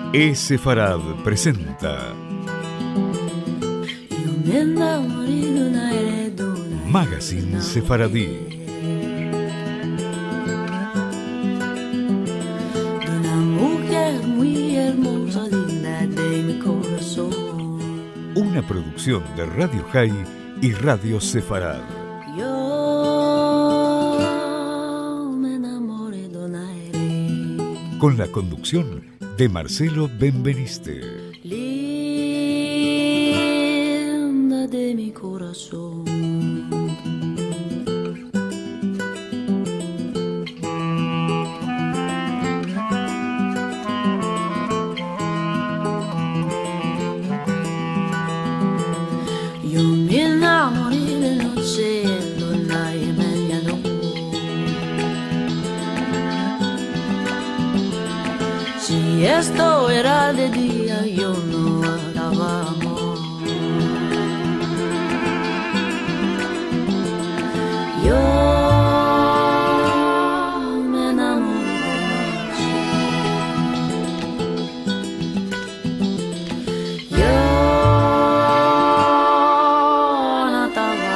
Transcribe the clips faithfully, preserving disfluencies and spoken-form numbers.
E-Sefarad presenta Magazine Sefaradí. Una producción de Radio High y Radio Sefarad. Con la conducción de Marcelo Benveniste. Linda de mi corazón. Yo me enamoré de noche en luna y medianoche. Si esto era de día, yo no daba amor. Yo me enamoré de noche. Yo no daba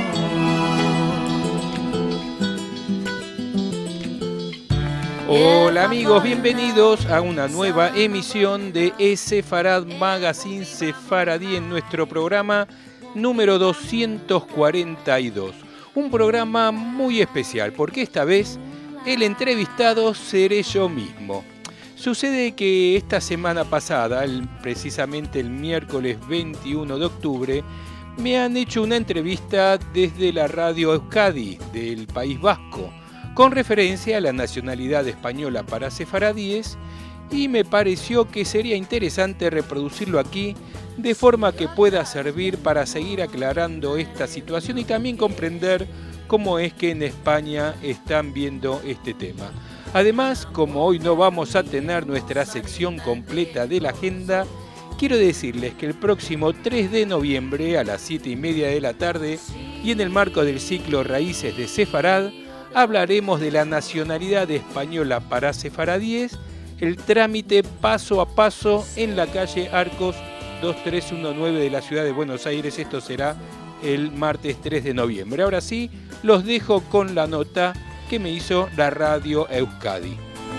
amor. Hola amigos, bienvenidos a una nueva emisión de E-Sefarad Magazine Sefaradí en nuestro programa número doscientos cuarenta y dos. Un programa muy especial porque esta vez el entrevistado seré yo mismo. Sucede que esta semana pasada, el, precisamente el miércoles veintiuno de octubre, me han hecho una entrevista desde la radio Euskadi del País Vasco, con referencia a la nacionalidad española para sefaradíes, y me pareció que sería interesante reproducirlo aquí de forma que pueda servir para seguir aclarando esta situación y también comprender cómo es que en España están viendo este tema. Además, como hoy no vamos a tener nuestra sección completa de la agenda, quiero decirles que el próximo tres de noviembre a las siete y media de la tarde y en el marco del ciclo Raíces de Sefarad, hablaremos de la nacionalidad española para sefaradíes, el trámite paso a paso en la calle Arcos dos tres uno nueve de la ciudad de Buenos Aires. Esto será el martes tres de noviembre. Ahora sí, los dejo con la nota que me hizo la radio Euskadi.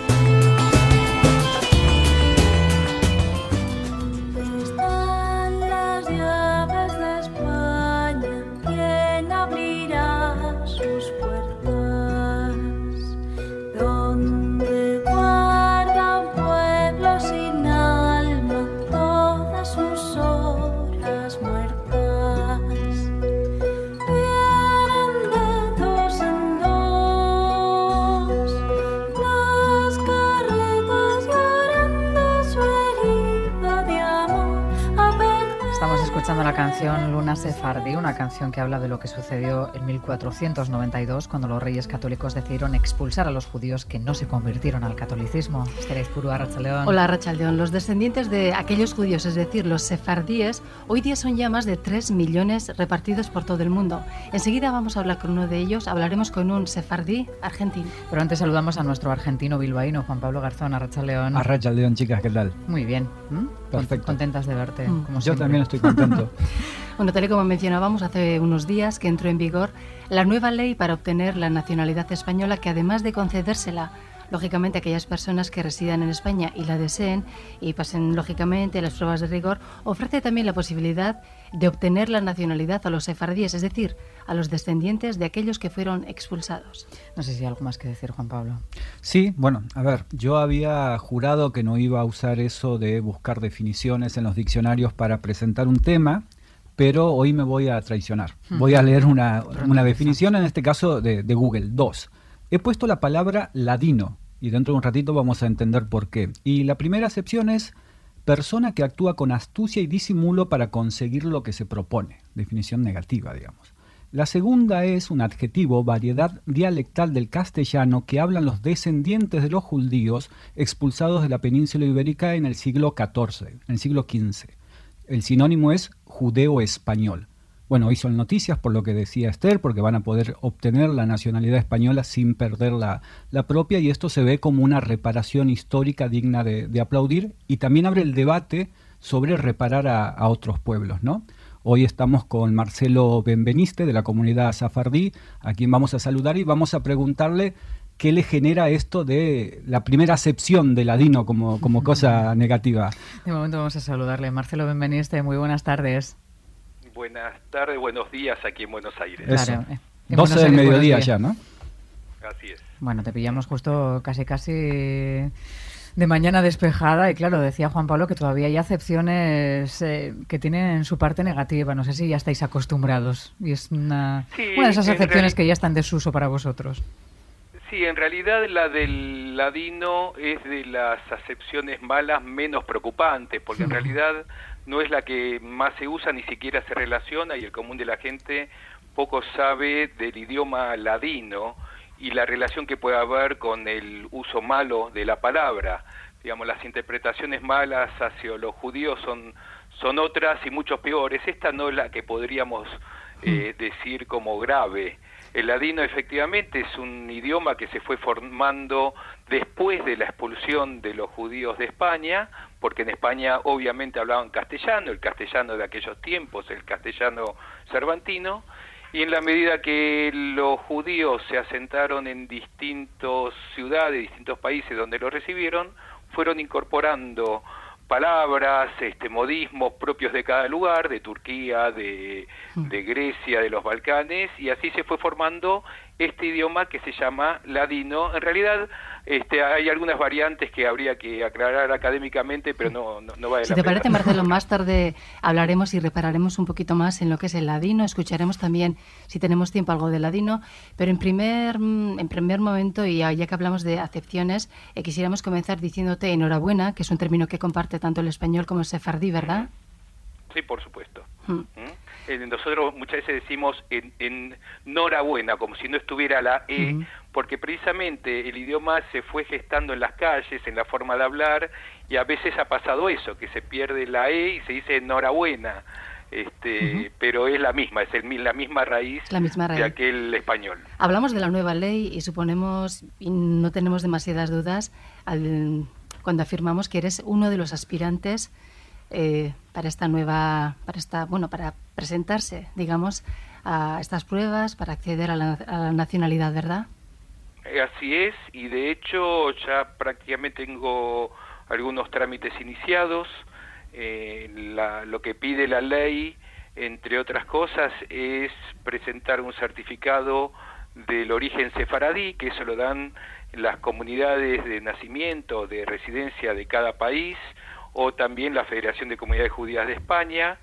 Están las llaves de España, ¿quién abrirá sus puertas? Donde guarda un pueblo sin alma todas sus horas muertas. Vienen de dos en dos las carretas llorando su herida de amor. A ver, Estamos escuchando la canción Luna Sefardí, una canción que habla de lo que sucedió en mil cuatrocientos noventa y dos cuando los reyes católicos decidieron expulsar a los judíos que no se convirtieron al catolicismo. Esther Aizpuru, Arratsaldeon. Hola, Arratsaldeon. Los descendientes de aquellos judíos, es decir, los sefardíes, hoy día son ya más de tres millones repartidos por todo el mundo. Enseguida vamos a hablar con uno de ellos, hablaremos con un sefardí argentino. Pero antes saludamos a nuestro argentino bilbaíno, Juan Pablo Garzón, Arratsaldeon. Arratsaldeon, chicas, ¿qué tal? Muy bien. ¿Mm? Perfecto. Contentas de verte, Mm. como Yo siempre. también estoy contento. Bueno, tal y como mencionábamos hace unos días que entró en vigor la nueva ley para obtener la nacionalidad española, que además de concedérsela lógicamente a aquellas personas que residan en España y la deseen y pasen lógicamente las pruebas de rigor, ofrece también la posibilidad de obtener la nacionalidad a los sefardíes, es decir, a los descendientes de aquellos que fueron expulsados. No sé si hay algo más que decir, Juan Pablo. Sí, bueno, a ver, yo había jurado que no iba a usar eso de buscar definiciones en los diccionarios para presentar un tema, pero hoy me voy a traicionar. Voy a leer una, una definición, en este caso de, de Google. Dos. He puesto la palabra ladino y dentro de un ratito vamos a entender por qué. Y la primera acepción es persona que actúa con astucia y disimulo para conseguir lo que se propone. Definición negativa, digamos. La segunda es un adjetivo, variedad dialectal del castellano que hablan los descendientes de los judíos expulsados de la península ibérica en el siglo catorce, en el siglo quince. El sinónimo es judeo-español. bueno, hizo noticias por lo que decía Esther, porque van a poder obtener la nacionalidad española sin perder la, la propia, y esto se ve como una reparación histórica digna de, de aplaudir, y también abre el debate sobre reparar a, a otros pueblos, ¿no? Hoy estamos con Marcelo Benveniste de la comunidad safardí, a quien vamos a saludar y vamos a preguntarle qué le genera esto de la primera acepción de ladino como, como cosa negativa. De momento vamos a saludarle. Marcelo Benveniste, muy buenas tardes. Buenas tardes, buenos días aquí en Buenos Aires. Claro, eh, doce del mediodía ya, ¿no? Así es. Bueno, te pillamos justo casi casi de mañana despejada y claro, decía Juan Pablo que todavía hay acepciones eh, que tienen su parte negativa. No sé si ya estáis acostumbrados y es una, sí, una de esas acepciones reali- que ya están en desuso para vosotros. Sí, en realidad la del ladino es de las acepciones malas menos preocupantes, porque en realidad no es la que más se usa, ni siquiera se relaciona, y el común de la gente poco sabe del idioma ladino y la relación que puede haber con el uso malo de la palabra. Digamos, las interpretaciones malas hacia los judíos son, son otras y mucho peores. Esta no es la que podríamos eh, decir como grave. El ladino efectivamente es un idioma que se fue formando después de la expulsión de los judíos de España, porque en España obviamente hablaban castellano, el castellano de aquellos tiempos, el castellano cervantino, y en la medida que los judíos se asentaron en distintas ciudades, distintos países donde los recibieron, fueron incorporando palabras, este, modismos propios de cada lugar, de Turquía, de, de Grecia, de los Balcanes, y así se fue formando este idioma que se llama ladino. En realidad este, hay algunas variantes que habría que aclarar académicamente, pero no, no, no vale si la te pena. parece, Marcelo, más tarde hablaremos y repararemos un poquito más en lo que es el ladino, escucharemos también, si tenemos tiempo, algo de ladino, pero en primer, en primer momento, y ya que hablamos de acepciones, eh, quisiéramos comenzar diciéndote enhorabuena, que es un término que comparte tanto el español como el sefardí, ¿verdad? Sí, por supuesto. Mm. ¿Mm? Eh, nosotros muchas veces decimos en, en norabuena, como si no estuviera la E, uh-huh. porque precisamente el idioma se fue gestando en las calles, en la forma de hablar, y a veces ha pasado eso, que se pierde la E y se dice enhorabuena, este, uh-huh. pero es la misma, es el, la misma raíz, la misma raíz de aquel español. Hablamos de la nueva ley y suponemos, y no tenemos demasiadas dudas, al, cuando afirmamos que eres uno de los aspirantes Eh, para esta nueva, para esta, bueno, para presentarse, digamos, a estas pruebas, para acceder a la, a la nacionalidad, ¿verdad? Así es, y de hecho ya prácticamente tengo algunos trámites iniciados. Eh, la, lo que pide la ley, entre otras cosas, es presentar un certificado del origen sefaradí, que eso lo dan las comunidades de nacimiento, de residencia de cada país, o también la Federación de Comunidades Judías de España.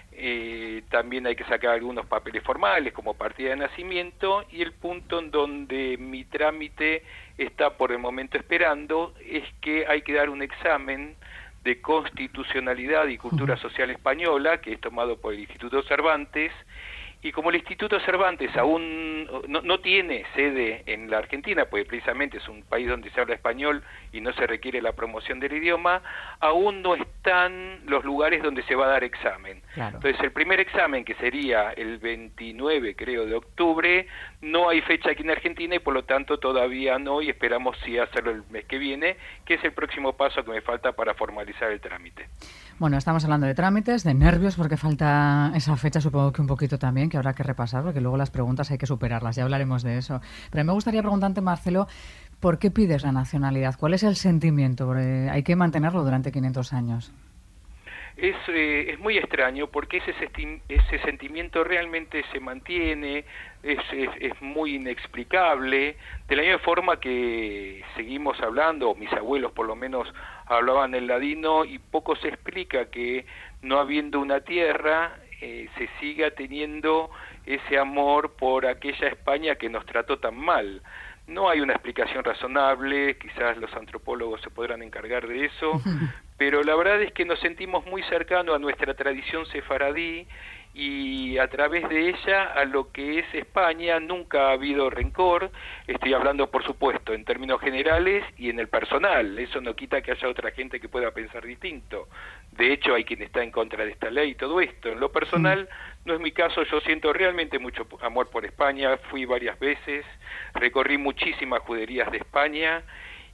Eh, también hay que sacar algunos papeles formales como partida de nacimiento, y el punto en donde mi trámite está por el momento esperando es que hay que dar un examen de constitucionalidad y cultura social española, que es tomado por el Instituto Cervantes, y como el Instituto Cervantes aún no, no tiene sede en la Argentina, porque precisamente es un país donde se habla español y no se requiere la promoción del idioma, aún no están los lugares donde se va a dar examen. Claro. Entonces el primer examen, que sería el veintinueve, creo, de octubre, no hay fecha aquí en Argentina y por lo tanto todavía no, y esperamos sí hacerlo el mes que viene, que es el próximo paso que me falta para formalizar el trámite. Bueno, estamos hablando de trámites, de nervios, porque falta esa fecha, supongo que un poquito también, que habrá que repasar, porque luego las preguntas hay que superarlas, ya hablaremos de eso. Pero me gustaría preguntarte, Marcelo, ¿por qué pides la nacionalidad? ¿Cuál es el sentimiento? Porque hay que mantenerlo durante quinientos años. Es, eh, es muy extraño, porque ese, ese sentimiento realmente se mantiene, es, es, es muy inexplicable, de la misma forma que seguimos hablando, o mis abuelos por lo menos hablaban el ladino, y poco se explica que no habiendo una tierra, eh, se siga teniendo ese amor por aquella España que nos trató tan mal. No hay una explicación razonable, quizás los antropólogos se podrán encargar de eso, pero la verdad es que nos sentimos muy cercanos a nuestra tradición sefaradí y a través de ella a lo que es España. Nunca ha habido rencor, estoy hablando por supuesto en términos generales y en el personal, eso no quita que haya otra gente que pueda pensar distinto, de hecho hay quien está en contra de esta ley y todo esto. En lo personal no es mi caso, yo siento realmente mucho amor por España, fui varias veces, recorrí muchísimas juderías de España,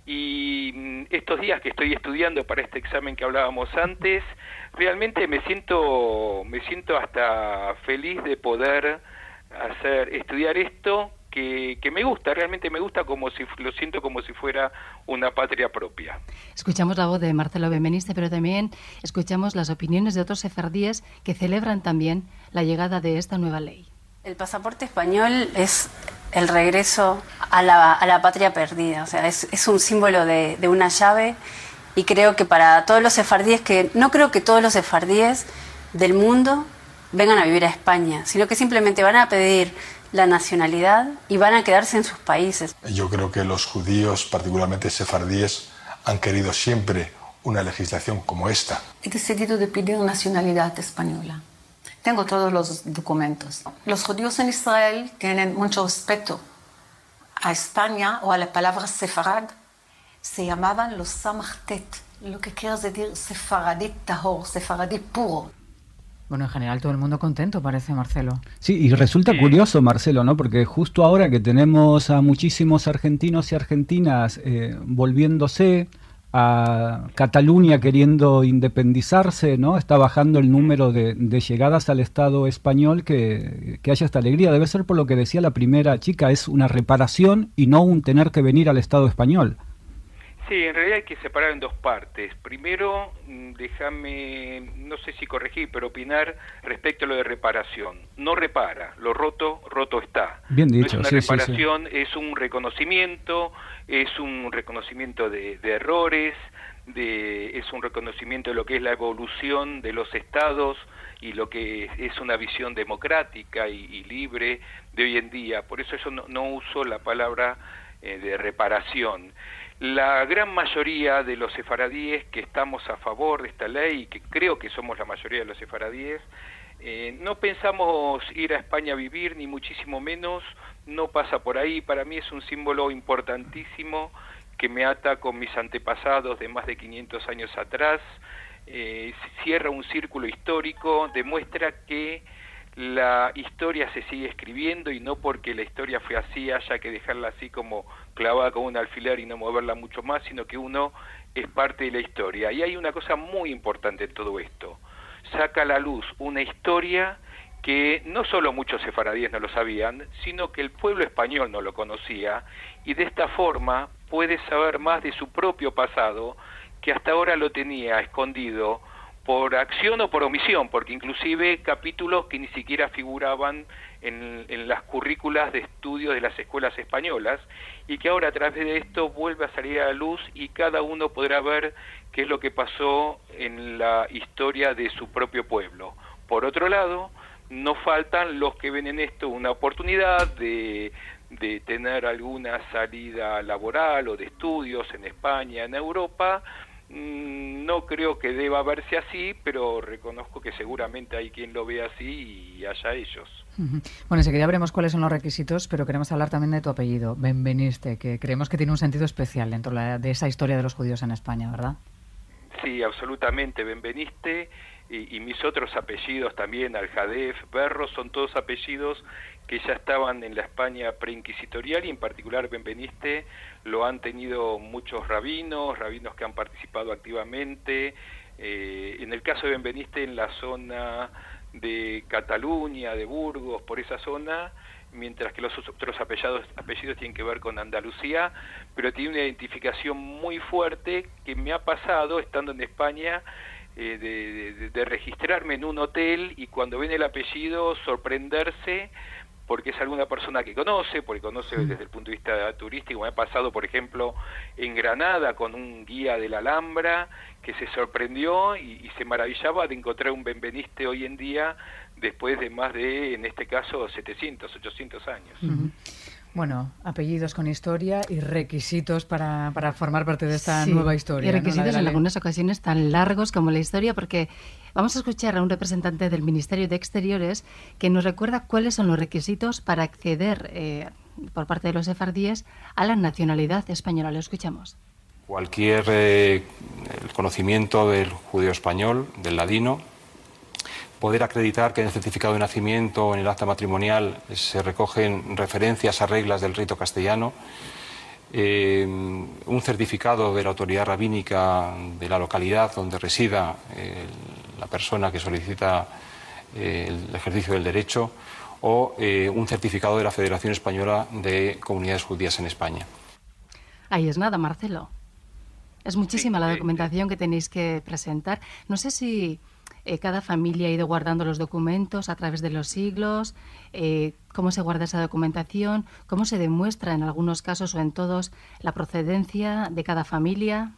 y estos días que estoy estudiando para este examen que hablábamos antes, realmente me siento me siento hasta feliz de poder hacer estudiar esto que, que me gusta, realmente me gusta, como si lo siento como si fuera una patria propia. Escuchamos la voz de Marcelo Benveniste, pero también escuchamos las opiniones de otros sefardíes que celebran también la llegada de esta nueva ley. El pasaporte español es el regreso a la, a la patria perdida, o sea, es, es un símbolo de, de una llave, y creo que para todos los sefardíes, que no creo que todos los sefardíes del mundo vengan a vivir a España, sino que simplemente van a pedir la nacionalidad y van a quedarse en sus países. Yo creo que los judíos, particularmente sefardíes, han querido siempre una legislación como esta. He decidido de pedir nacionalidad española. Tengo todos los documentos. Los judíos en Israel tienen mucho respeto a España o a la palabra sefarad. Se llamaban los samachtet, lo que quiere decir sefaradí tahor, sefaradí puro. Bueno, en general todo el mundo contento, parece, Marcelo. Sí, y resulta curioso, Marcelo, ¿no? Porque justo ahora que tenemos a muchísimos argentinos y argentinas eh, volviéndose, a Cataluña queriendo independizarse, ¿no? Está bajando el número de, de llegadas al Estado español, que, que haya esta alegría. Debe ser por lo que decía la primera chica, es una reparación y no un tener que venir al Estado español. Sí, en realidad hay que separar en dos partes. Primero, déjame, no sé si corregir, pero opinar respecto a lo de reparación. No repara, lo roto, roto está. Bien dicho, no es sí, una sí, reparación, sí. Es un reconocimiento, es un reconocimiento de, de errores, de, es un reconocimiento de lo que es la evolución de los estados y lo que es una visión democrática y, y libre de hoy en día. Por eso yo no, no uso la palabra eh, de reparación. La gran mayoría de los sefaradíes que estamos a favor de esta ley, y que creo que somos la mayoría de los sefaradíes, eh, no pensamos ir a España a vivir, ni muchísimo menos, no pasa por ahí. Para mí es un símbolo importantísimo que me ata con mis antepasados de más de quinientos años atrás, eh, cierra un círculo histórico, demuestra que la historia se sigue escribiendo, y no porque la historia fue así haya que dejarla así como clavada con un alfiler y no moverla mucho más, sino que uno es parte de la historia. Y hay una cosa muy importante en todo esto: saca a la luz una historia que no solo muchos sefaradíes no lo sabían, sino que el pueblo español no lo conocía, y de esta forma puede saber más de su propio pasado, que hasta ahora lo tenía escondido por acción o por omisión, porque inclusive capítulos que ni siquiera figuraban en, en las currículas de estudio de las escuelas españolas, y que ahora a través de esto vuelve a salir a la luz, y cada uno podrá ver qué es lo que pasó en la historia de su propio pueblo. Por otro lado, no faltan los que ven en esto una oportunidad de, de tener alguna salida laboral o de estudios en España, en Europa. No creo que deba verse así, pero reconozco que seguramente hay quien lo ve así, y allá ellos. Uh-huh. Bueno, enseguida veremos cuáles son los requisitos, pero queremos hablar también de tu apellido, Benveniste, que creemos que tiene un sentido especial dentro de esa historia de los judíos en España, ¿verdad? Sí, absolutamente. Benveniste y, y mis otros apellidos también, Aljadef, Berro, son todos apellidos que ya estaban en la España preinquisitorial, y en particular Benveniste lo han tenido muchos rabinos, rabinos que han participado activamente. Eh, en el caso de Benveniste, en la zona de Cataluña, de Burgos, por esa zona, mientras que los otros apellidos, apellidos tienen que ver con Andalucía, pero tiene una identificación muy fuerte que me ha pasado estando en España, eh, de, de, de registrarme en un hotel, y cuando ven el apellido sorprenderse, porque es alguna persona que conoce, porque conoce desde el punto de vista turístico. Me ha pasado, por ejemplo, en Granada con un guía de la Alhambra que se sorprendió y, y se maravillaba de encontrar un Benveniste hoy en día, después de más de, en este caso, setecientos, ochocientos años. Uh-huh. Bueno, apellidos con historia y requisitos para, para formar parte de esta sí, nueva historia. Y requisitos ¿no? en algunas ocasiones tan largos como la historia, porque vamos a escuchar a un representante del Ministerio de Exteriores que nos recuerda cuáles son los requisitos para acceder eh, por parte de los sefardíes a la nacionalidad española. Lo escuchamos. Cualquier eh, el conocimiento del judío español, del ladino, poder acreditar que en el certificado de nacimiento o en el acta matrimonial se recogen referencias a reglas del rito castellano, eh, un certificado de la autoridad rabínica de la localidad donde resida eh, la persona que solicita eh, el ejercicio del derecho o eh, un certificado de la Federación Española de Comunidades Judías en España. Ahí es nada, Marcelo. Es muchísima sí, la sí, documentación sí. que tenéis que presentar. No sé si eh, cada familia ha ido guardando los documentos a través de los siglos, eh, cómo se guarda esa documentación, cómo se demuestra en algunos casos o en todos la procedencia de cada familia.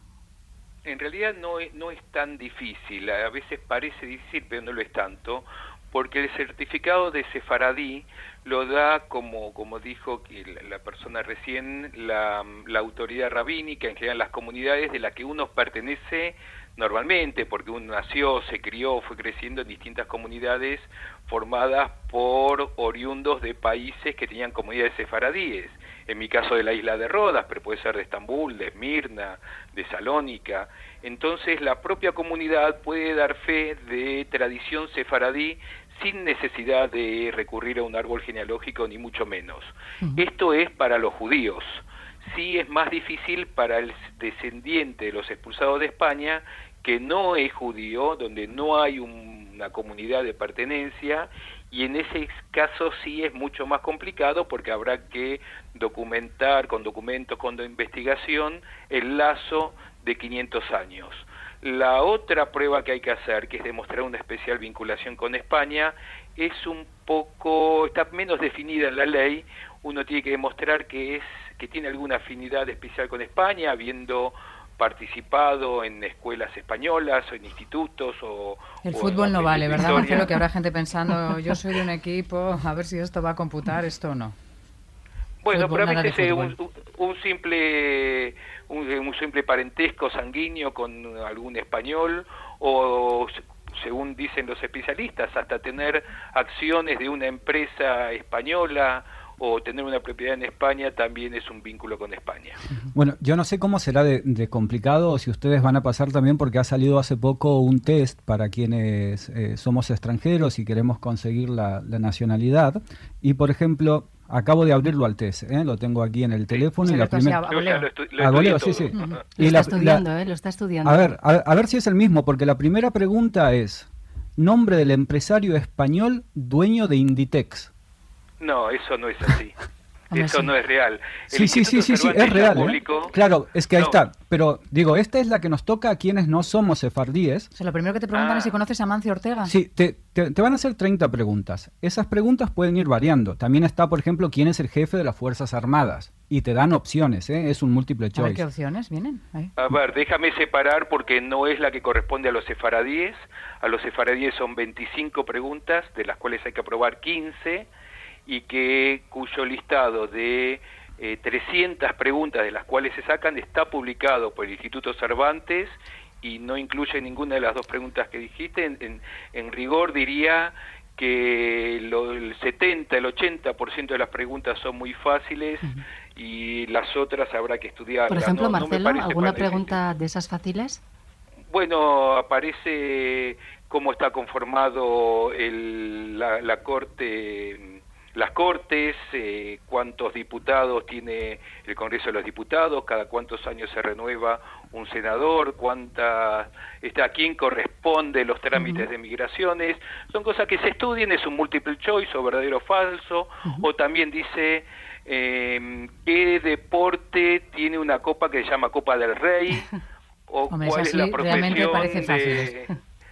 En realidad no es, no es tan difícil, a veces parece difícil, pero no lo es tanto, porque el certificado de sefaradí lo da, como como dijo que la persona recién, la, la autoridad rabínica, en general las comunidades de las que uno pertenece normalmente, porque uno nació, se crió, fue creciendo en distintas comunidades formadas por oriundos de países que tenían comunidades sefaradíes. En mi caso de la isla de Rodas, pero puede ser de Estambul, de Esmirna, de Salónica. Entonces la propia comunidad puede dar fe de tradición sefaradí sin necesidad de recurrir a un árbol genealógico, ni mucho menos. Uh-huh. Esto es para los judíos. Sí es más difícil para el descendiente de los expulsados de España, que no es judío, donde no hay un, una comunidad de pertenencia, y en ese caso sí es mucho más complicado porque habrá que documentar con documentos, con investigación, el lazo de quinientos años. La otra prueba que hay que hacer, que es demostrar una especial vinculación con España, es un poco, está menos definida en la ley. Uno tiene que demostrar que es que tiene alguna afinidad especial con España, habiendo participado en escuelas españolas o en institutos o... El o fútbol no vale, ¿verdad, historia. Marcelo? Que habrá gente pensando, yo soy de un equipo, a ver si esto va a computar, esto o no. Bueno, Fútbol, pero a veces es un, un, un simple un, un simple parentesco sanguíneo con algún español o, según dicen los especialistas, hasta tener acciones de una empresa española o tener una propiedad en España también es un vínculo con España. Bueno, yo no sé cómo será de, de complicado o si ustedes van a pasar también, porque ha salido hace poco un test para quienes eh, somos extranjeros y queremos conseguir la, la nacionalidad. Y, por ejemplo, acabo de abrirlo al test, ¿eh? Lo tengo aquí en el teléfono. Sí, y la primera... Yo ya lo, estu lo ah, voleo, todo. sí, sí. Uh-huh. Lo y está la, estudiando, la... ¿eh? Lo está estudiando. A ver, a, a ver si es el mismo, porque la primera pregunta es, nombre del empresario español dueño de Inditex. No, eso no es así. Eso sí. no es real. El sí, sí, sí, sí, sí, es real. Público, ¿eh? Claro, es que ahí no. está. Pero digo, esta es la que nos toca a quienes no somos sefardíes. O sea, lo primero que te preguntan ah. es si conoces a Mancio Ortega. Sí, te, te, te van a hacer treinta preguntas. Esas preguntas pueden ir variando. También está, por ejemplo, quién es el jefe de las Fuerzas Armadas. Y te dan opciones, ¿eh? Es un múltiple choice. A ver, ¿qué opciones vienen? Ahí. A ver, déjame separar porque no es la que corresponde a los sefaradíes. A los sefaradíes son veinticinco preguntas, de las cuales hay que aprobar quince, y que cuyo listado de eh, trescientas preguntas de las cuales se sacan está publicado por el Instituto Cervantes y no incluye ninguna de las dos preguntas que dijiste. En, en, en rigor diría que lo, el setenta, el ochenta por ciento de las preguntas son muy fáciles uh-huh. y las otras habrá que estudiarlas. Por ejemplo, no, Marcelo, no ¿alguna pregunta de esas fáciles? Bueno, aparece cómo está conformado el, la, la Corte... Las Cortes, eh, cuántos diputados tiene el Congreso de los Diputados, cada cuántos años se renueva un senador, cuánta, está, a quién corresponde los trámites uh-huh. de migraciones. Son cosas que se estudian, es un multiple choice o verdadero o falso, uh-huh. o también dice eh, qué deporte tiene una copa que se llama Copa del Rey, o Hombre, cuál es, es la profesión realmente parece fácil. de...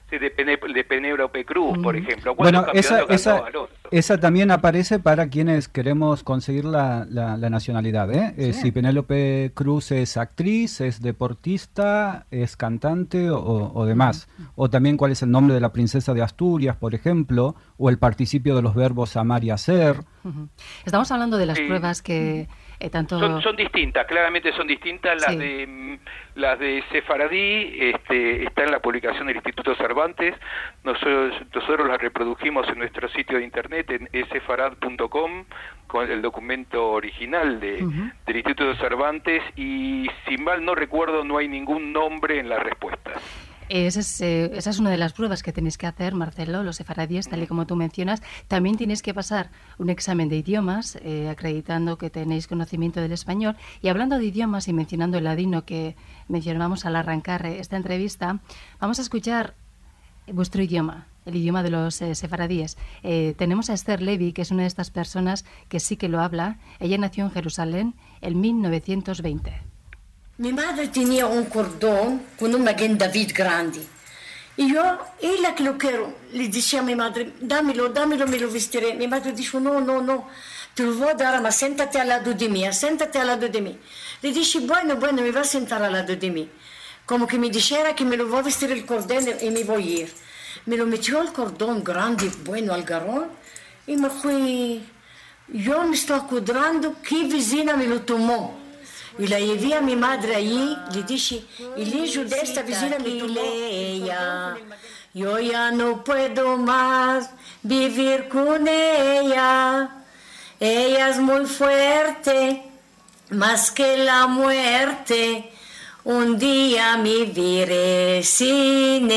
de, Pene, de Penélope Cruz, mm. por ejemplo. Bueno, esa, esa, esa también aparece para quienes queremos conseguir la, la, la nacionalidad. ¿eh? Sí. Eh, si Penélope Cruz es actriz, es deportista, es cantante o, o demás. Mm. O también cuál es el nombre de la princesa de Asturias, por ejemplo, o el participio de los verbos amar y hacer. Uh-huh. Estamos hablando de las sí. pruebas que... Eh, tanto... son, son distintas, claramente son distintas. Las sí. de las de Sefaradí este, está en la publicación del Instituto Cervantes. Nosotros, nosotros las reprodujimos en nuestro sitio de internet en e sefarad punto com con el documento original de, uh-huh. del Instituto Cervantes, y si mal no recuerdo no hay ningún nombre en las respuestas. Esa es, eh, esa es una de las pruebas que tenéis que hacer, Marcelo, los sefaradíes, tal y como tú mencionas. También tienes que pasar un examen de idiomas, eh, acreditando que tenéis conocimiento del español. Y hablando de idiomas y mencionando el ladino que mencionábamos al arrancar esta entrevista, vamos a escuchar vuestro idioma, el idioma de los eh, sefaradíes. Eh, tenemos a Esther Levy, que es una de estas personas que sí que lo habla. Ella nació en Jerusalén en mil novecientos veinte. Mi madre tenía un cordón con un Maguen David grande. Y yo, ella que lo quiero, le decía a mi madre, dámelo, dámelo, me lo vestiré. Mi madre dijo, no, no, no, te lo voy a dar, ma siéntate al lado de mí, siéntate al lado de mí. Le dije, bueno, bueno, me va a sentar al lado de mí. Como que me dijera que me lo voy a vestir el cordón y me voy a ir. Me lo metió el cordón grande, bueno, al garrón, y me fui. Yo me estoy acordando que vecina me lo tomó. Y la llevé a mi madre allí, le dije, el hijo de esta vecina me tomó. Ella, yo ya no puedo más vivir con ella. Ella es muy fuerte, más que la muerte. Un día me veré sin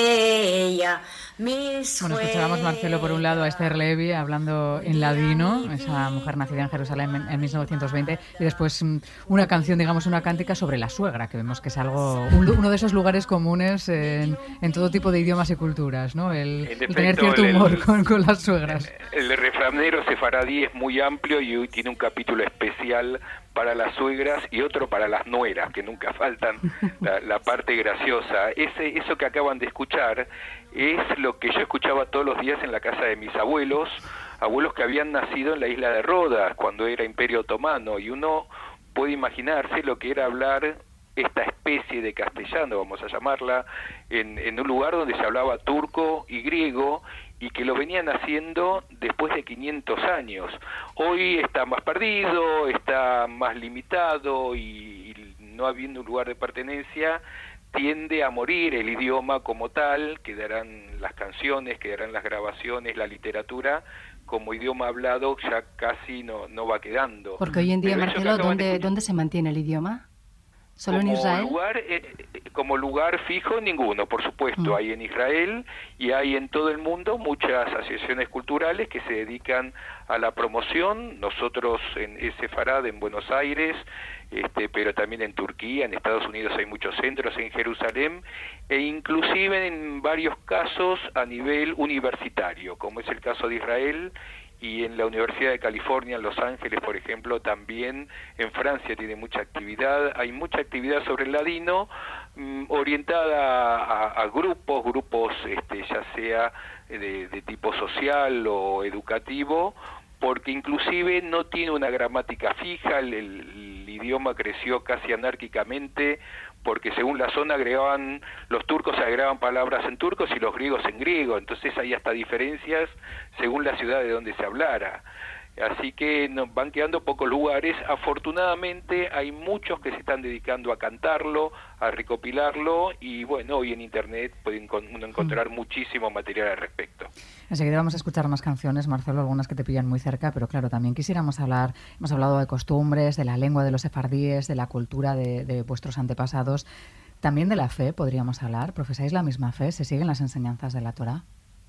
ella. Bueno, escuchábamos, Marcelo, por un lado a Esther Levy hablando en ladino, esa mujer nacida en Jerusalén en, en mil novecientos veinte, y después una canción, digamos, una cántica sobre la suegra, que vemos que es algo un, uno de esos lugares comunes en, en todo tipo de idiomas y culturas, ¿no? El, efecto, el tener cierto humor el, con, con las suegras. El, el refranero sefaradí es muy amplio y hoy tiene un capítulo especial para las suegras y otro para las nueras, que nunca faltan, la, la parte graciosa. Ese, eso que acaban de escuchar es lo que yo escuchaba todos los días en la casa de mis abuelos, abuelos que habían nacido en la isla de Rodas, cuando era Imperio Otomano, y uno puede imaginarse lo que era hablar esta especie de castellano, vamos a llamarla, en, en un lugar donde se hablaba turco y griego, y que lo venían haciendo después de quinientos años. Hoy está más perdido, está más limitado, y, y no habiendo un lugar de pertenencia, tiende a morir el idioma como tal, quedarán las canciones, quedarán las grabaciones, la literatura, como idioma hablado ya casi no, no va quedando. Porque hoy en día, Marcelo, ¿dónde, ¿dónde se mantiene el idioma? ¿Solo como en Israel? Lugar, eh, como lugar fijo, ninguno, por supuesto. Mm. Hay en Israel y hay en todo el mundo muchas asociaciones culturales que se dedican a la promoción. Nosotros en Sefarad, en Buenos Aires, este, pero también en Turquía, en Estados Unidos hay muchos centros, en Jerusalén, e inclusive en varios casos a nivel universitario, como es el caso de Israel, y en la Universidad de California, en Los Ángeles, por ejemplo, también. En Francia tiene mucha actividad. Hay mucha actividad sobre el ladino, mmm, orientada a, a grupos, grupos este, ya sea de, de tipo social o educativo, porque inclusive no tiene una gramática fija. El, el, el idioma creció casi anárquicamente, porque según la zona agregaban, los turcos agregaban palabras en turcos y los griegos en griego, entonces hay hasta diferencias según la ciudad de donde se hablara. Así que nos van quedando pocos lugares. Afortunadamente hay muchos que se están dedicando a cantarlo, a recopilarlo, y bueno, hoy en internet pueden uno encontrar mm. muchísimo material al respecto. Enseguida vamos a escuchar más canciones, Marcelo, algunas que te pillan muy cerca, pero claro, también quisiéramos hablar, hemos hablado de costumbres, de la lengua de los sefardíes, de la cultura de, de vuestros antepasados, también de la fe podríamos hablar. ¿Profesáis la misma fe? ¿Se siguen las enseñanzas de la Torá?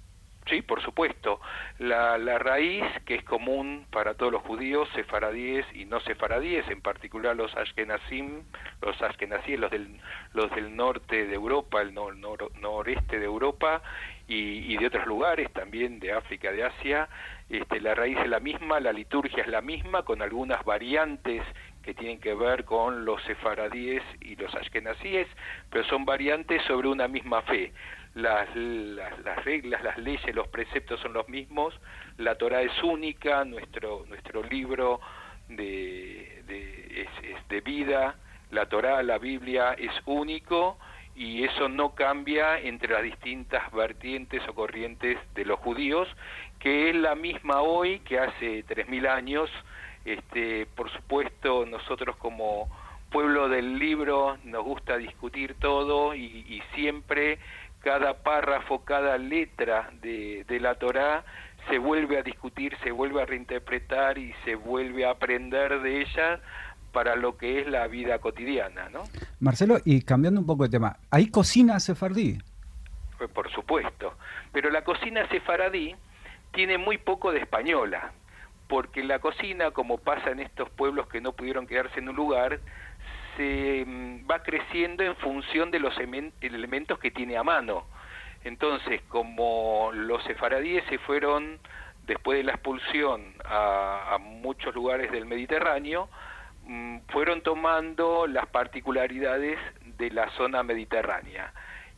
Sí, por supuesto. La, la raíz que es común para todos los judíos, sefaradíes y no sefaradíes, en particular los ashkenazim, los ashkenazíes, los del, los del norte de Europa, el nor, nor, noreste de Europa y, y de otros lugares también, de África, de Asia, este, la raíz es la misma, la liturgia es la misma, con algunas variantes que tienen que ver con los sefaradíes y los ashkenazíes, pero son variantes sobre una misma fe. Las, las, las reglas, las leyes, los preceptos son los mismos, la Torá es única, nuestro nuestro libro de, de, es, es de vida, la Torá, la Biblia es único, y eso no cambia entre las distintas vertientes o corrientes de los judíos, que es la misma hoy que hace tres mil años. Este, por supuesto, nosotros como pueblo del libro nos gusta discutir todo, y, y siempre cada párrafo, cada letra de, de la Torá se vuelve a discutir, se vuelve a reinterpretar y se vuelve a aprender de ella para lo que es la vida cotidiana, ¿no? Marcelo, y cambiando un poco de tema, ¿hay cocina sefardí? Pues por supuesto, pero la cocina sefaradí tiene muy poco de española, porque la cocina, como pasa en estos pueblos que no pudieron quedarse en un lugar, se va creciendo en función de los elementos que tiene a mano. Entonces, como los sefaradíes se fueron, después de la expulsión, a, a muchos lugares del Mediterráneo, fueron tomando las particularidades de la zona mediterránea,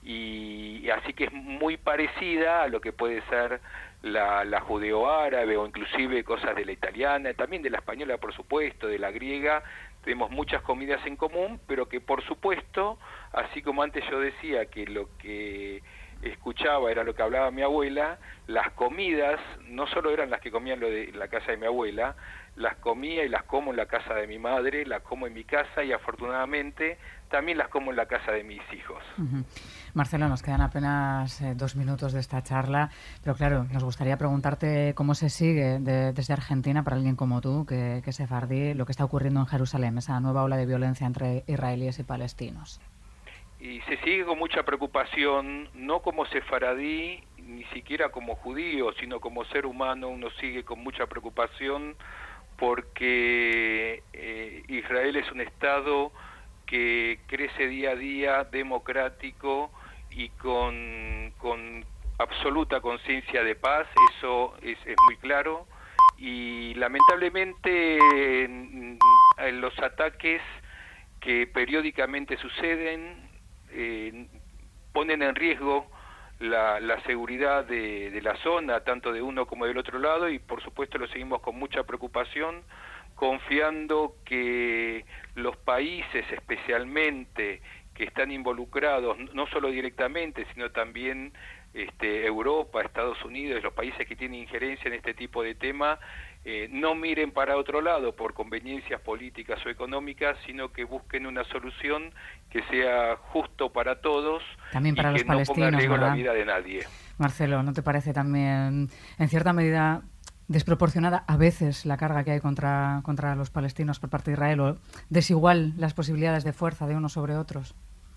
y así que es muy parecida a lo que puede ser la, la judeo-árabe, o inclusive cosas de la italiana, también de la española, por supuesto, de la griega. Tenemos muchas comidas en común, pero que por supuesto, así como antes yo decía que lo que escuchaba era lo que hablaba mi abuela, las comidas no solo eran las que comían lo de la casa de mi abuela, las comía y las como en la casa de mi madre, las como en mi casa, y afortunadamente también las como en la casa de mis hijos. Uh-huh. Marcelo, nos quedan apenas eh, dos minutos de esta charla, pero claro, nos gustaría preguntarte cómo se sigue de, desde Argentina, para alguien como tú, que, que es sefardí, lo que está ocurriendo en Jerusalén, esa nueva ola de violencia entre israelíes y palestinos. Y se sigue con mucha preocupación, no como sefaradí, ni siquiera como judío, sino como ser humano. Uno sigue con mucha preocupación porque eh, Israel es un Estado que crece día a día, democrático y con, con absoluta conciencia de paz. Eso es, es muy claro, y lamentablemente en, en los ataques que periódicamente suceden eh, ponen en riesgo la, la seguridad de, de la zona, tanto de uno como del otro lado, y por supuesto lo seguimos con mucha preocupación, confiando que los países especialmente que están involucrados, no solo directamente, sino también este, Europa, Estados Unidos, los países que tienen injerencia en este tipo de tema, eh, no miren para otro lado por conveniencias políticas o económicas, sino que busquen una solución que sea justo para todos, también para y los que no ponga en riesgo la vida de nadie. Marcelo, ¿no te parece también, en cierta medida, desproporcionada a veces la carga que hay contra, contra los palestinos por parte de Israel, o desigual las posibilidades de fuerza de unos sobre otros?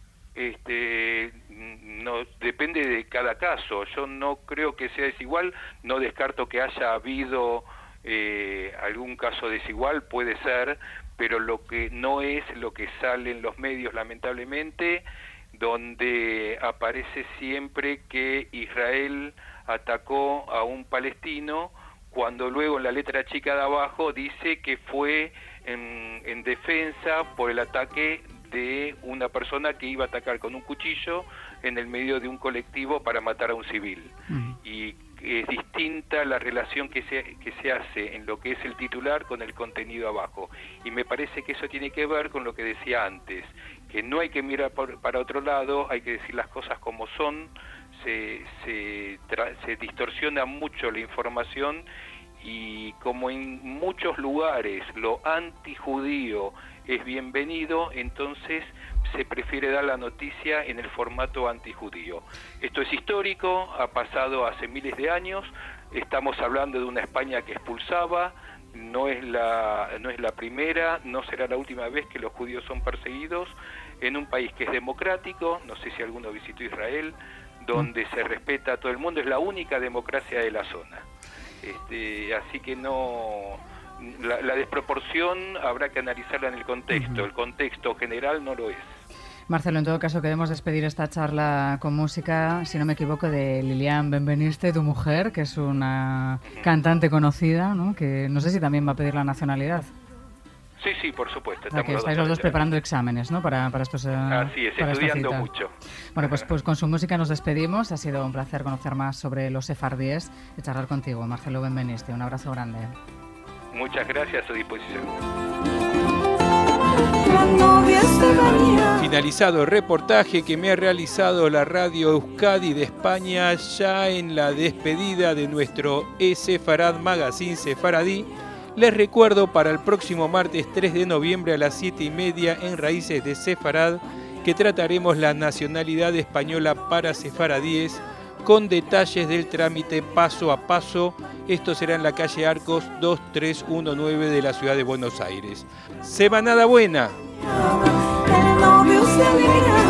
Este, no, depende de cada caso. Yo no creo que sea desigual, no descarto que haya habido eh, algún caso desigual, puede ser, pero lo que no es lo que sale en los medios, lamentablemente, donde aparece siempre que Israel atacó a un palestino, cuando luego en la letra chica de abajo dice que fue en, en defensa por el ataque de una persona que iba a atacar con un cuchillo en el medio de un colectivo para matar a un civil. Uh-huh. Y es distinta la relación que se, que se hace en lo que es el titular con el contenido abajo. Y me parece que eso tiene que ver con lo que decía antes, que no hay que mirar por, para otro lado, hay que decir las cosas como son. Se, se, tra- se distorsiona mucho la información, y como en muchos lugares lo antijudío es bienvenido, entonces se prefiere dar la noticia en el formato antijudío. Esto es histórico, ha pasado hace miles de años, estamos hablando de una España que expulsaba, no es la, no es la primera, no será la última vez que los judíos son perseguidos en un país que es democrático. No sé si alguno visitó Israel, donde se respeta a todo el mundo, es la única democracia de la zona. Este, así que no, la, la desproporción habrá que analizarla en el contexto, uh-huh. El contexto general no lo es. Marcelo, en todo caso queremos despedir esta charla con música, si no me equivoco, de Lilian Benveniste, tu mujer, que es una uh-huh. cantante conocida, ¿no? Que no sé si también va a pedir la nacionalidad. Sí, sí, por supuesto. Estamos que estáis los dos preparando exámenes, ¿no? Para, para estos. Así es, estudiando mucho. Bueno, pues, pues con su música nos despedimos. Ha sido un placer conocer más sobre los sefardíes y charlar contigo, Marcelo Benveniste. Un abrazo grande. Muchas gracias, a su disposición. Finalizado el reportaje que me ha realizado la radio Euskadi de España, ya en la despedida de nuestro E-Sefarad Magazine Sefaradí. Les recuerdo para el próximo martes tres de noviembre a las siete y media en Raíces de Sefarad que trataremos la nacionalidad española para sefaradíes con detalles del trámite paso a paso. Esto será en la calle Arcos dos tres uno nueve de la ciudad de Buenos Aires. Semanada buena.